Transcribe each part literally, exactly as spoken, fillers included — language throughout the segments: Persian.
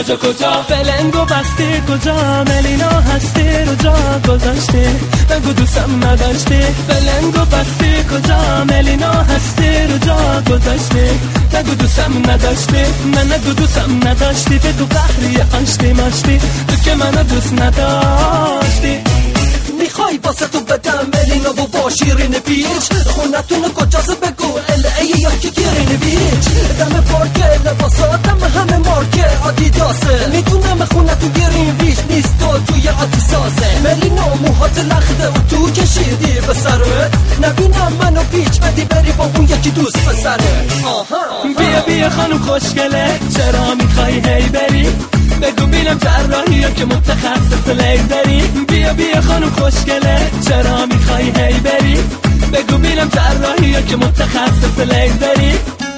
کجا کجا فلنگو بستی کجا ملینا هستی رو جا گذاشتی نگو دوستم نداشتی فلنگو بستی کجا ملینا هستی رو جا گذاشتی نگو دوستم نداشتی نه نگو دوستم نداشتی بگو بحری آشتی ماشتی تو که منو دوست نداشتی میخوای واسه تو بدم ملینا و با شیرین بیچ خونتون کجاست بگو ال ای یا که گیرین بیچ دم پارکه لباساتم همه مارکه آدیداسه میدونم خونه تو گیرین بیچ نیست تو توی آدیسازه ملینا موهات لخته و تو کشیدی به سرت نبینم منو پیچ بدی بری با اون یکی دوست پسره بیا بیا خانم خوشگله چرا میخوای هی بری بگو بینم جراحی یا که متخصص لیزری بیا بیا خانم خوشگله چرا میخوای هی بری بگو بینم جراحی یا که متخصص لیزری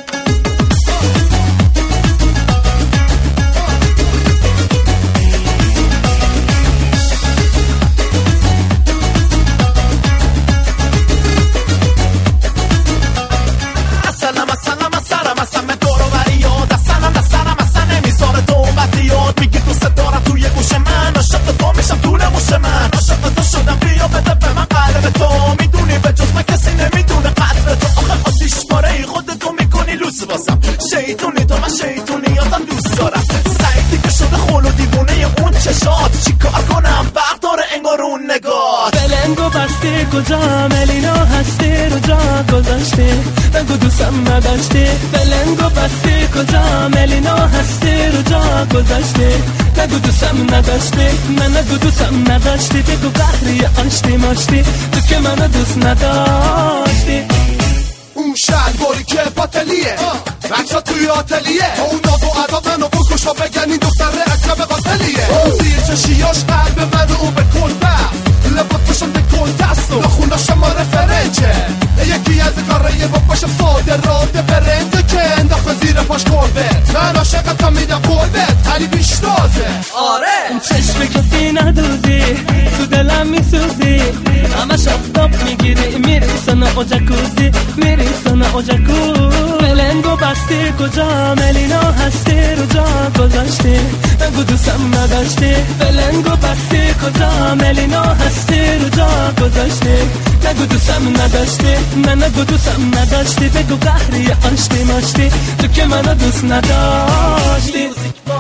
شیطونی تو من شیطونیاتم دوست دارم سعیدی که شده خول و دیوونه اون چشات چی کار کنم وقت داره انگار اون نگاه فلنگو بستی کجا ملینا هستی رو جا گذاشتی نگو دوستم نداشتی فلنگو بستی کجا ملینا هستی رو جا گذاشتی نگو دوستم نداشتی نه نگو دوستم نداشتی بگو بحری آشتی ماشتی تو که منو دوست نداشتی اون شلواری که پاتلیه رکشا توی آتلیه اون ناز و عدا منو بکشا بگن این دختر اکرم قاتلیه اون زیر چشیاش قلب منو اون به کل بست لباسشم به کل دست و خوناش ما رفرنچه یکی از کاره با پاشم صادرات برنده که انداخت زیر پاش کربت من عاشقتم میدم قربت علی بیشتازه آره چشم کسی ندوزی تو دلم میسوزی همش آفتاب میگیری میری سنا و جکوزی میری سنا و جکوز فلنگو بستی کجا ملینا هستی رو جا گذاشتی نگو دوستم نداشتی فلنگو بستی کجا ملینا هستی رو جا گذاشتی نگو دوستم نداشتی نه نگو دوستم نداشتی بگو قهری آشتی ماشتی تو که منو دوست نداشتی